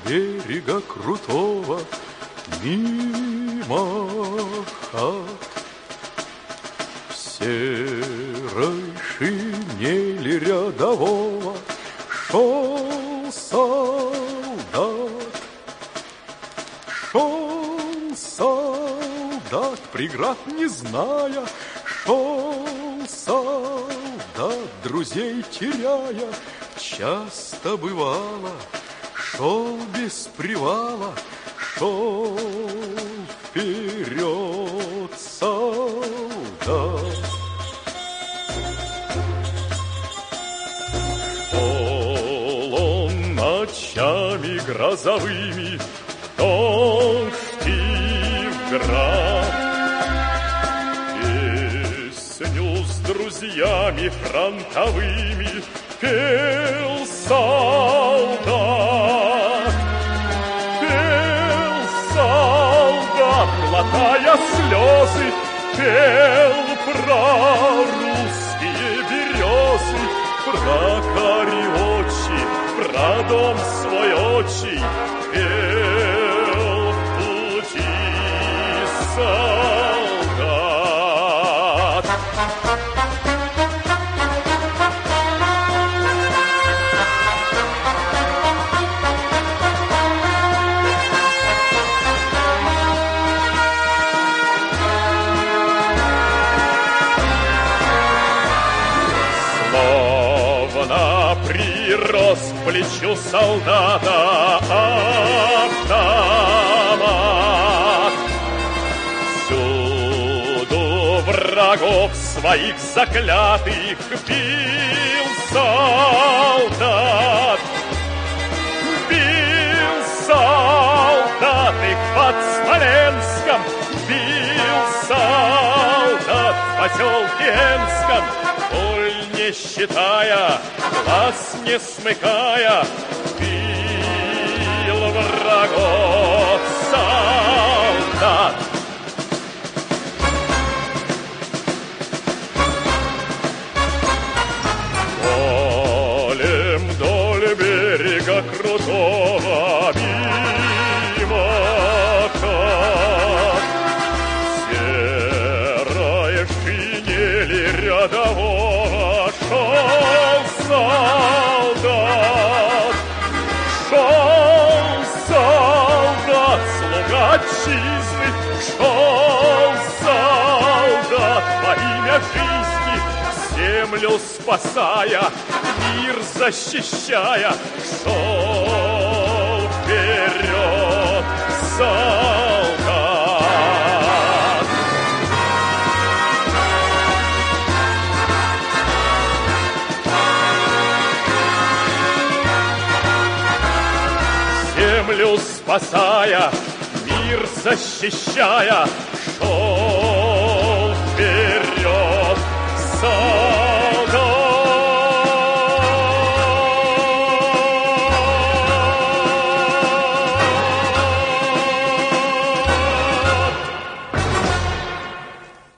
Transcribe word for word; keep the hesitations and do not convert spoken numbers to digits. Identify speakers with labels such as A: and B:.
A: берега крутого, мимо хат. В серой шинели рядового шел солдат. Шел солдат, преград не зная, шел солдат, друзей теряя. Часто бывало, шел без привала, шел вперед солдат. Шел он ночами грозовыми, дождь и в град. Песню с друзьями фронтовыми пел солдат. Пел солдат, глотая слезы, пел про русские березы, про кари очи, про дом свой отчий, пел в пути солдат. Прирос к плечу солдата автомат. Всюду врагов своих заклятых бил солдат. Бил солдат их под Смоленском, бил солдат в поселке Энском. Боль не считая, глаз не смыкая, бил врагов солдат. Полем вдоль берега крутого мимо хат, серая шинели рядового шел солдат. Шел солдат, слуга отчизны, шел солдат во имя жизни, землю спасая, мир защищая, шел вперед солдат. Землю спасая, мир защищая, шел